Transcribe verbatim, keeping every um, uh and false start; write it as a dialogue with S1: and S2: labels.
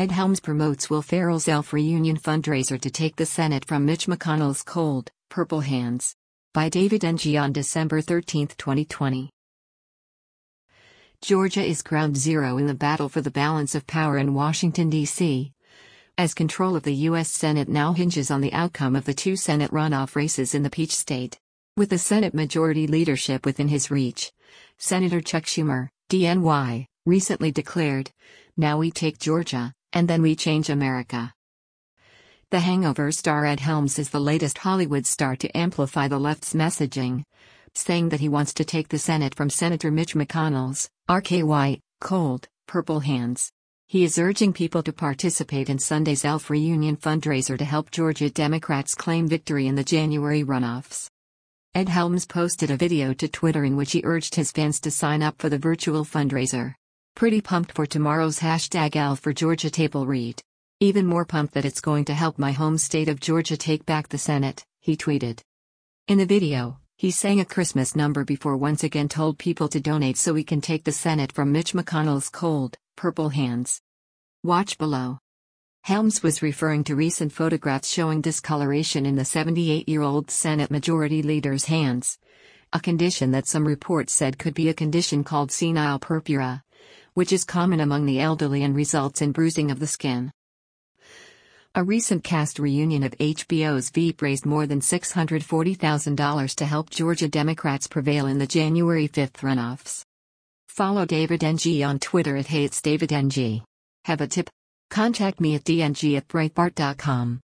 S1: Ed Helms promotes Will Ferrell's Elf reunion fundraiser to take the Senate from Mitch McConnell's cold, purple hands. By David N G on December thirteenth, twenty twenty. Georgia is ground zero in the battle for the balance of power in Washington, D C, as control of the U S Senate now hinges on the outcome of the two Senate runoff races in the Peach State. With the Senate majority leadership within his reach, Senator Chuck Schumer, D N Y, recently declared, "Now we take Georgia, and then we change America." The Hangover star Ed Helms is the latest Hollywood star to amplify the left's messaging, saying that he wants to take the Senate from Senator Mitch McConnell's R K Y, cold, purple hands. He is urging people to participate in Sunday's Elf reunion fundraiser to help Georgia Democrats claim victory in the January runoffs. Ed Helms posted a video to Twitter in which he urged his fans to sign up for the virtual fundraiser. "Pretty pumped for tomorrow's hashtag Elf for Georgia table read. Even more pumped that it's going to help my home state of Georgia take back the Senate," he tweeted. In the video, he sang a Christmas number before once again told people to donate so we can take the Senate from Mitch McConnell's cold, purple hands. Watch below. Helms was referring to recent photographs showing discoloration in the seventy-eight-year-old Senate Majority Leader's hands, a condition that some reports said could be a condition called senile purpura, which is common among the elderly and results in bruising of the skin. A recent cast reunion of H B O's Veep raised more than six hundred forty thousand dollars to help Georgia Democrats prevail in the January fifth runoffs. Follow David N G on Twitter at HeyIt'sDavidNG. Have a tip? Contact me at d n g at breitbart dot com.